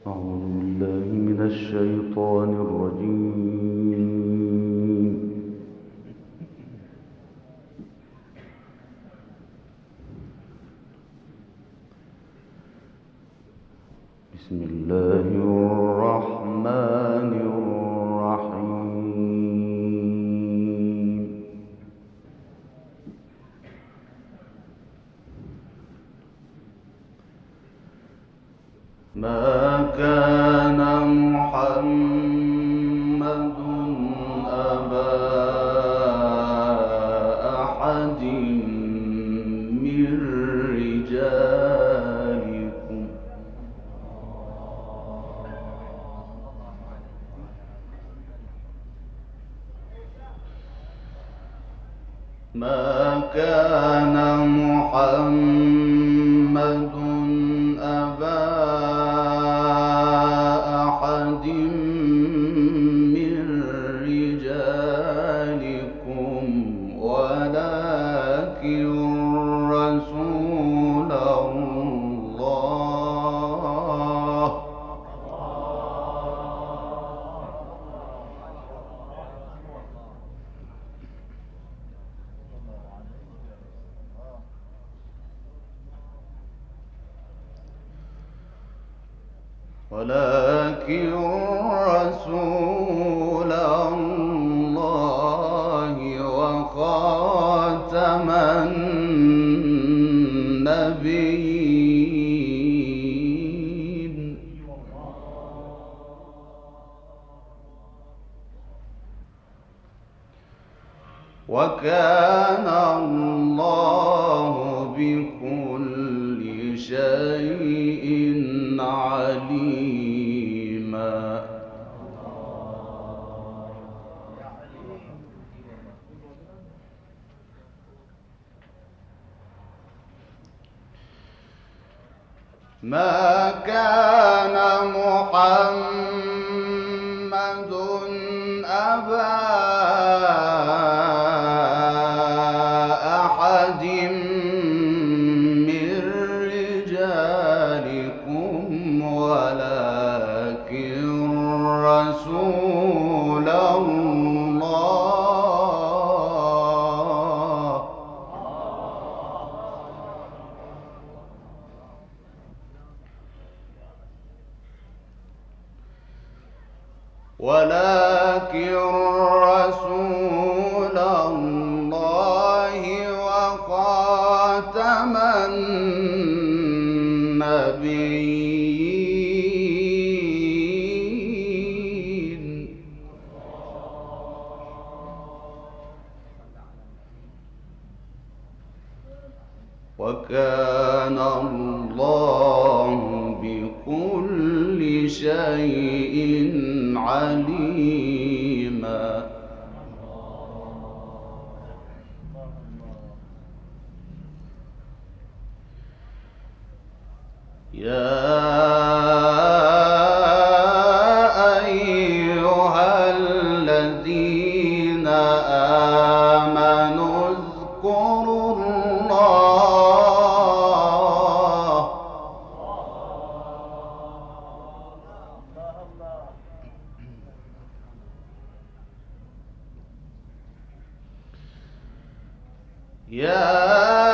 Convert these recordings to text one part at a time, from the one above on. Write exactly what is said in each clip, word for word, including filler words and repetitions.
أعوذ بالله من الشيطان الرجيم. بسم الله الرحمن الرحيم. ما كان محمد أبا أحد من رجالكم ما كان محمد أبا أحد من رجالكم ولكن رسول الله ولكن رسول الله وخاتم النبيين وكان الله بكل شيء عليما. ما كان محمد أبا أحد من رجالكم ولكن رسول الله ولكن رسول الله وخاتم النبيين وكان الله بكل شيء عليما. يا أيها الذين آمنوا اذكروا الله يا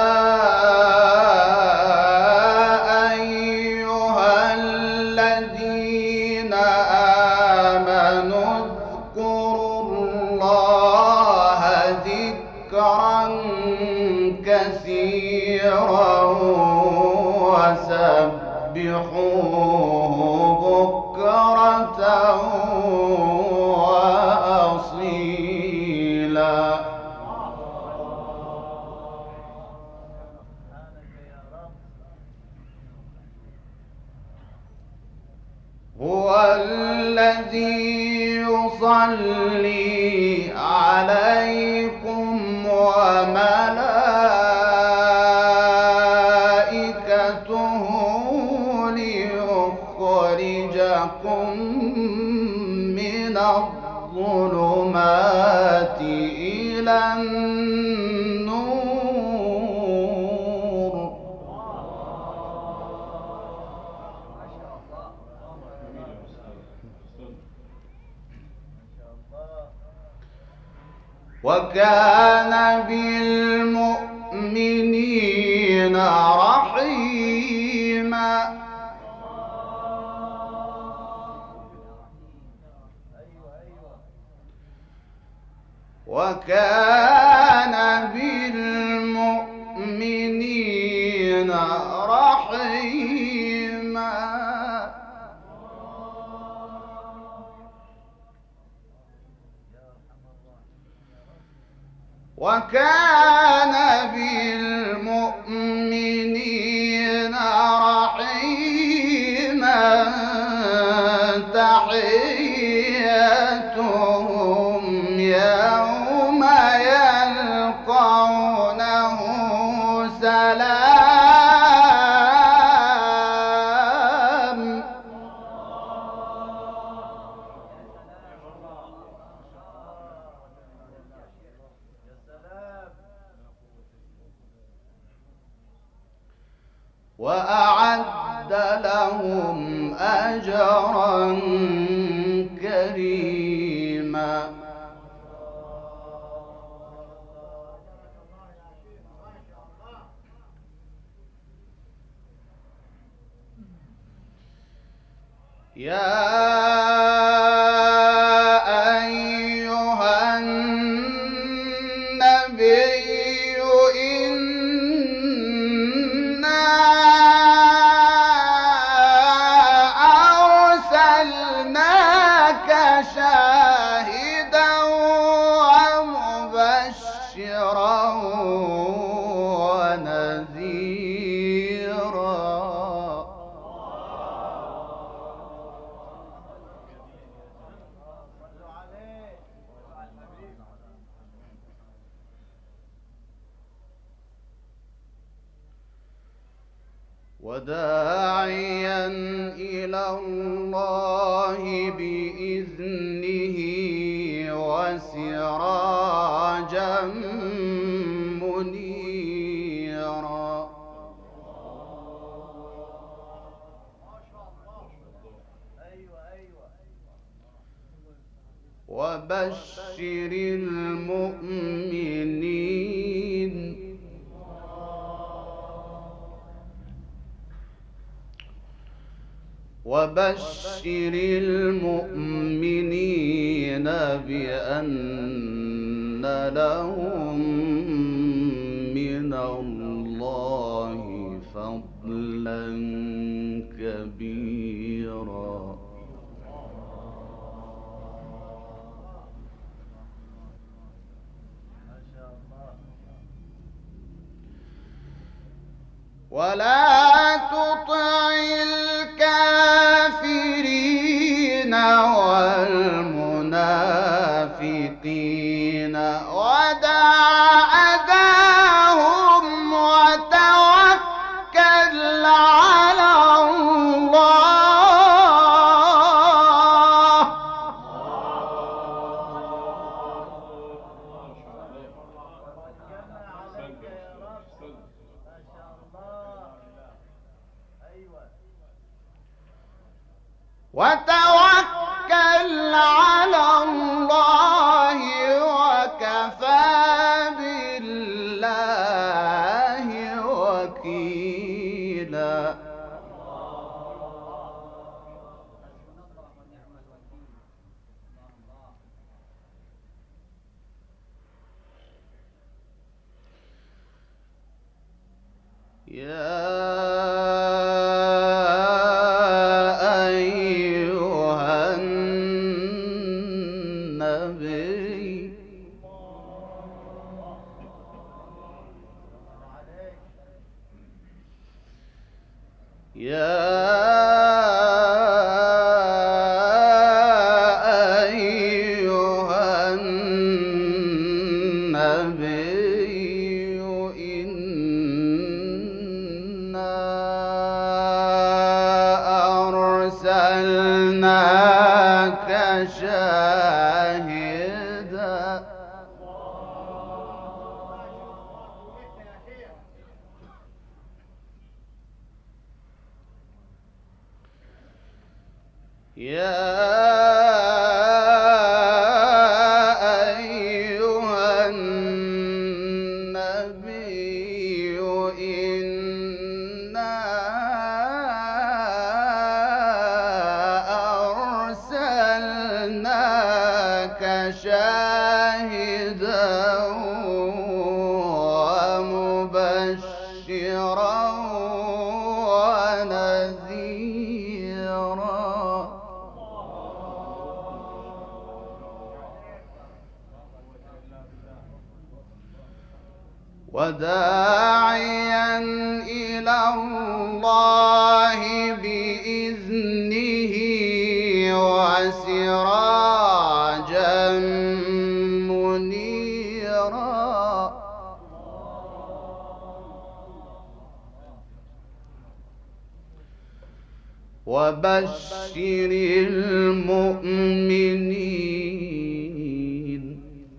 أيها الذين آمنوا اذكروا الله ذكرا كثيرا وسبحوه بكرة وأصيلا. هو الذي يصلي عليكم وملائكته ليخرجكم من الظلمات إلى النور وكان بالمؤمنين رحيما. وكان بالمؤمنين رحيما. وكان بالمؤمنين رحيما. تحيتهم يوم يلقونه سلام. وأعد لهم أجرا كريما. يا أيها النبي إنا أرسلناك شاهدا ومبشرا ونذيرا. وداعيا إلى الله بإذنه وسراجا منيرا. وبشر المؤمنين. وبشر المؤمنين بأن لهم من الله فضلا كبيرا. ولا تطع الكافرين والمنافقين ودع أذاهم وتوكل على الله. وتوكل على الله وكفى بالله وكيلا. يا أيها النبي يا أيها النبي إنا أرسلناك شاهدا يا أيها شاهدا ومبشرا ونذيرا وداعيا إلى الله بإذنه وسراجا منيرا وبشر المؤمنين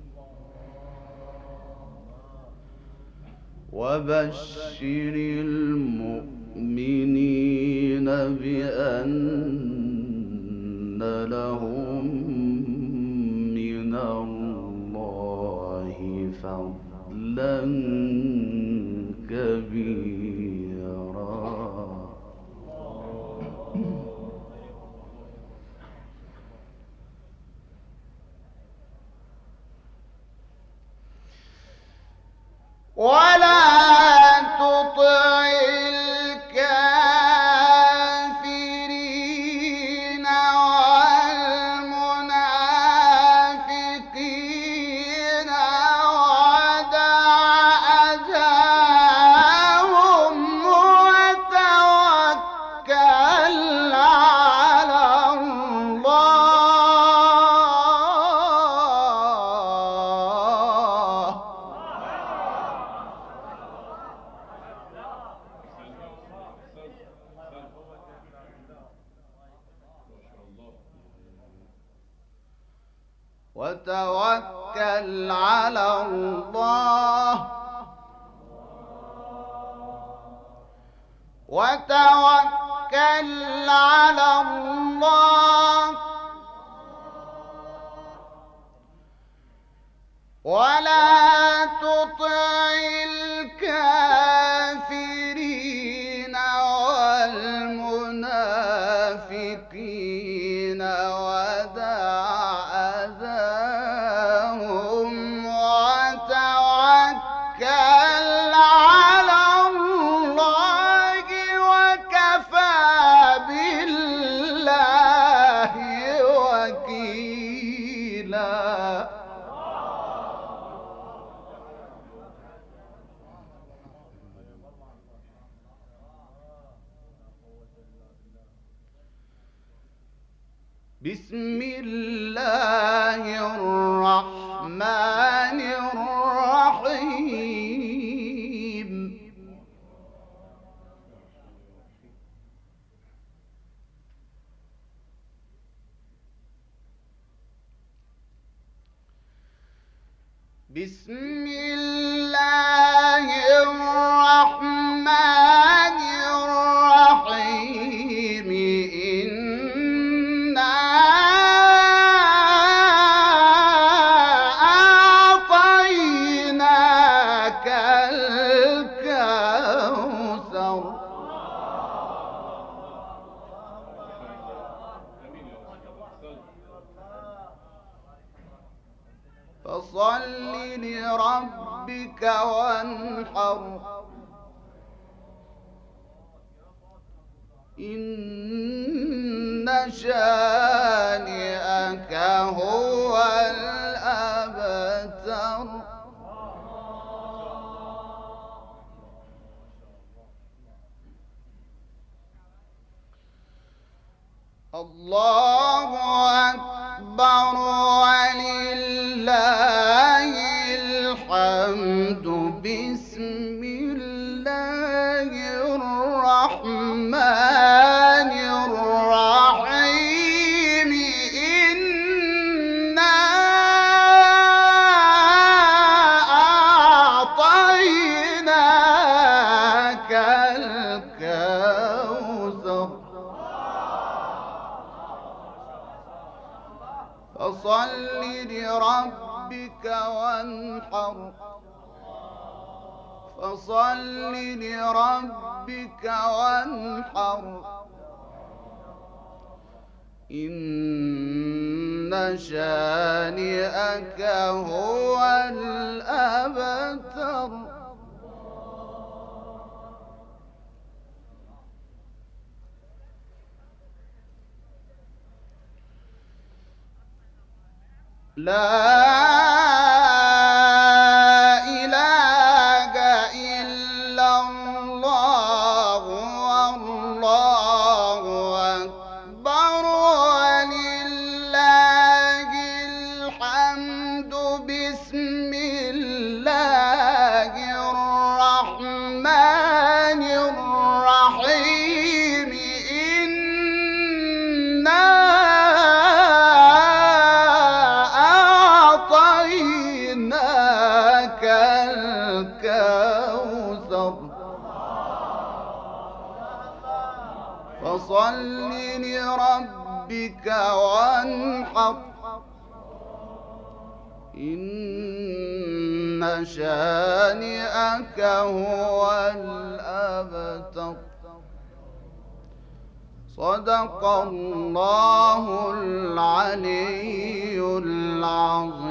وبشر المؤمنين بأن لهم من الله فضلا كبيرا ولا تطع الكافرين والمنافقين ودع أذاهم وتوكل على الله وتوكل على الله وتوكل على الله ولا تطع الكافرين والمنافقين ودع أذاهم وتوكل على الله وكفى بالله وكيلا بسم الله الرحمن الرحيم بسم الله الرحمن الرحيم إنا أعطيناك الكوثر فصل لربك وانحر إن شانئك هو الأبتر الله أكبر ولله الحمد بسم الله الرحمن الرحيم إنا أعطيناك الكوثر فصل لربك وانحر فصل لربك وانحر إن شانئك هو الأبتر. لا إله إلا الله والله أكبر ولله الحمد. بسم الله الرحمن الرحيم. إنا أعطيناك الكوثر فصل لربك وانحر. إن شانئك هو الأبتر. صدق الله العلي العظيم.